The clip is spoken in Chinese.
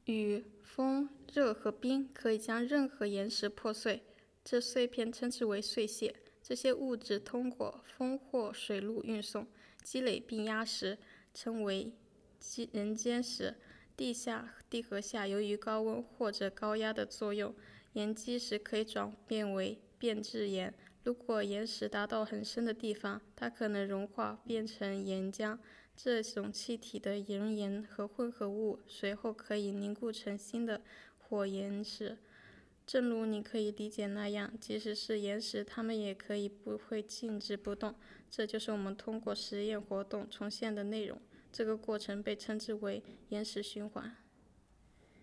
雨、风、热和冰可以将任何岩石破碎，这碎片称之为碎屑。这些物质通过风或水路运送、积累并压实，称为人间石。地核下由于高温或者高压的作用，岩基石可以转变为变质岩。如果岩石达到很深的地方，它可能融化变成岩浆。这种气体的熔岩和混合物随后可以凝固成新的火岩石。正如你可以理解那样，即使是岩石，它们也可以不会静止不动。这就是我们通过实验活动重现的内容。这个过程被称之为岩石循环。